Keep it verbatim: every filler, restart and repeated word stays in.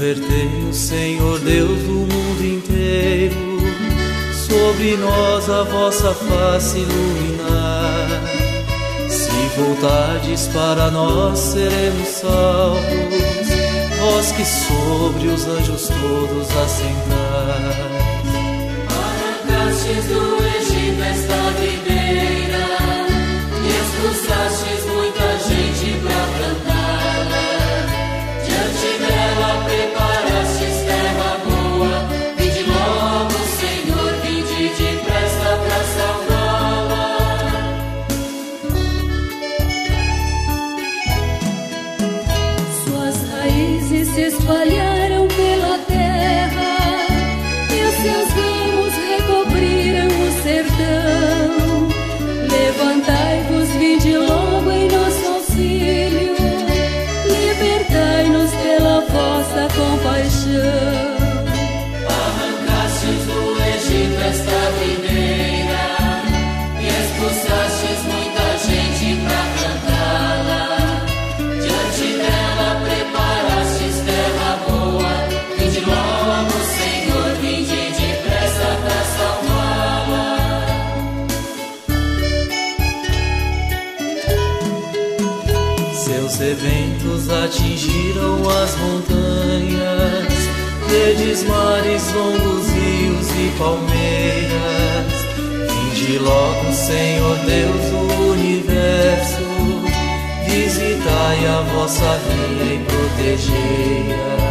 Convertei-o, Senhor Deus do mundo inteiro, sobre nós a vossa face iluminar. Se voltardes para nós, seremos salvos, vós que sobre os anjos todos assentais. Arrancastes do Egito esta videira e expulsastes muita gente pra plantá-la. Diante dela preparastes terra boa. Vinde logo, Senhor, vinde depressa pra salvá-la. Suas raízes se espalharam pela terra e os seus ramos recobriram o sertão. Levantai-vos, vinde logo em nosso auxílio, libertai-nos pela vossa compaixão. Arrancastes do Egito esta videira e expulsastes muita gente pra plantá-la. Diante dela preparastes terra boa. Vinde logo, Senhor, vinde depressa pra salvá-la. Seus eventos atingiram as montanhas, verdes mares, longos rios e palmeiras. Vinde logo, Senhor Deus do universo, visitai a vossa vinha e protegei-a.